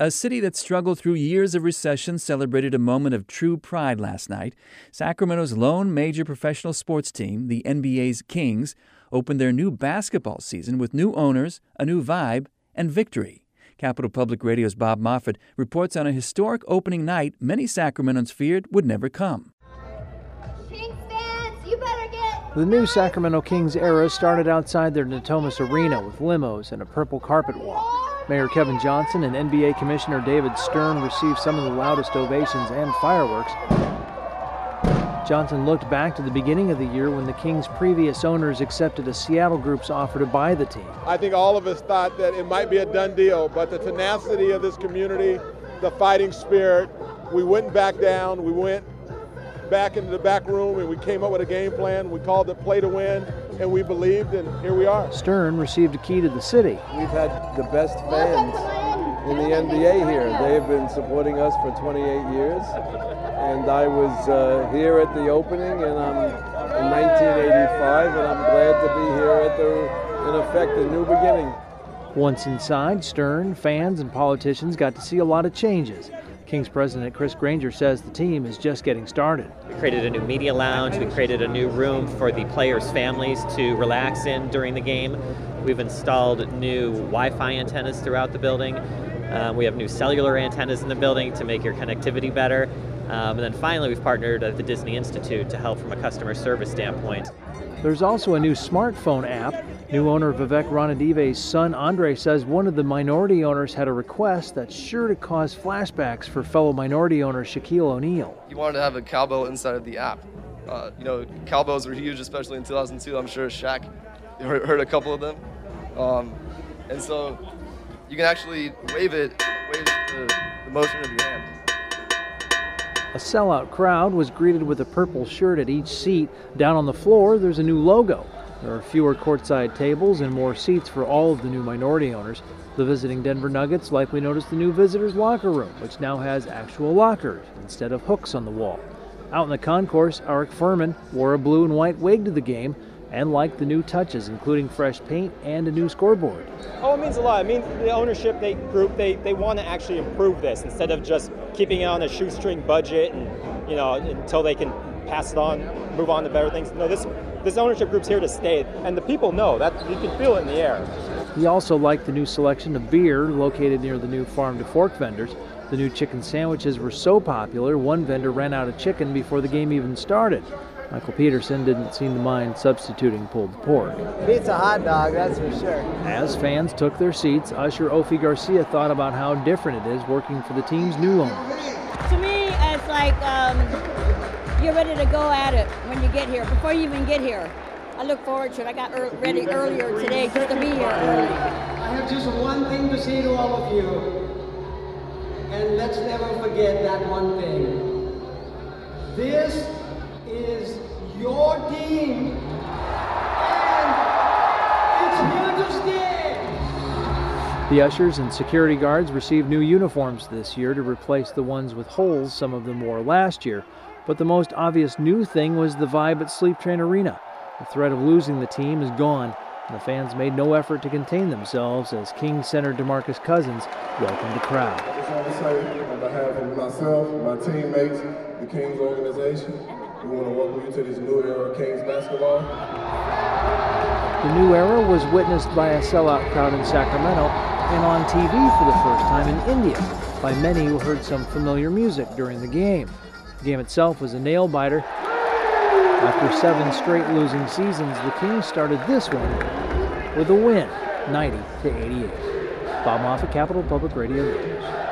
A city that struggled through years of recession celebrated a moment of true pride last night. Sacramento's lone major professional sports team, the NBA's Kings, opened their new basketball season with new owners, a new vibe, and victory. Capital Public Radio's Bob Moffett reports on a historic opening night many Sacramentans feared would never come. Kings fans, you better get... The new Sacramento Kings era started outside their Natomas Arena with limos and a purple carpet walk. Mayor Kevin Johnson and NBA Commissioner David Stern received some of the loudest ovations and fireworks. Johnson looked back to the beginning of the year when the Kings' previous owners accepted a Seattle group's offer to buy the team. I think all of us thought that it might be a done deal, but the tenacity of this community, the fighting spirit, we wouldn't back down. We went back into the back room and we came up with a game plan. We called it play to win, and we believed, and here we are. Stern received a key to the city. We've had the best fans in the NBA here. They have been supporting us for 28 years. And I was here at the opening in 1985, and I'm glad to be here at in effect, the new beginning. Once inside, Stern, fans, and politicians got to see a lot of changes. Kings president Chris Granger says the team is just getting started. We created a new media lounge. We created a new room for the players' families to relax in during the game. We've installed new Wi-Fi antennas throughout the building. We have new cellular antennas in the building to make your connectivity better. And then finally, we've partnered at the Disney Institute to help from a customer service standpoint. There's also a new smartphone app. New owner Vivek Ranadive's son Andre says one of the minority owners had a request that's sure to cause flashbacks for fellow minority owner Shaquille O'Neal. He wanted to have a cowbell inside of the app. Cowbells were huge, especially in 2002. I'm sure Shaq heard a couple of them. And so you can actually wave the motion of your hand. A sellout crowd was greeted with a purple shirt at each seat. Down on the floor, there's a new logo. There are fewer courtside tables and more seats for all of the new minority owners. The visiting Denver Nuggets likely noticed the new visitors' locker room, which now has actual lockers instead of hooks on the wall. Out in the concourse, Eric Furman wore a blue and white wig to the game and liked the new touches, including fresh paint and a new scoreboard. Oh, it means a lot. It means the ownership group, they want to actually improve this instead of just keeping it on a shoestring budget and, until they can pass it on, move on to better things. No, this ownership group's here to stay, and the people know that. You can feel it in the air. He also liked the new selection of beer located near the new Farm to Fork vendors. The new chicken sandwiches were so popular, one vendor ran out of chicken before the game even started. Michael Peterson didn't seem to mind substituting pulled pork. Beats a hot dog, that's for sure. As fans took their seats, usher Ophie Garcia thought about how different it is working for the team's new owners. To me, it's like you're ready to go at it when you get here, before you even get here. I look forward to it. I got ready earlier today just to be here early. I have just one thing to say to all of you, and let's never forget that one thing. This is your team, and it's here to stay. The ushers and security guards received new uniforms this year to replace the ones with holes some of them wore last year. But the most obvious new thing was the vibe at Sleep Train Arena. The threat of losing the team is gone, and the fans made no effort to contain themselves as Kings center DeMarcus Cousins welcomed the crowd. I just want to say on behalf of myself, my teammates, the Kings organization, we want to welcome you to this new era of Kings basketball. The new era was witnessed by a sellout crowd in Sacramento and on TV for the first time in India by many who heard some familiar music during the game. The game itself was a nail-biter. After 7 straight losing seasons, the Kings started this one with a win, 90-88. Bob Moffett, Capital Public Radio News.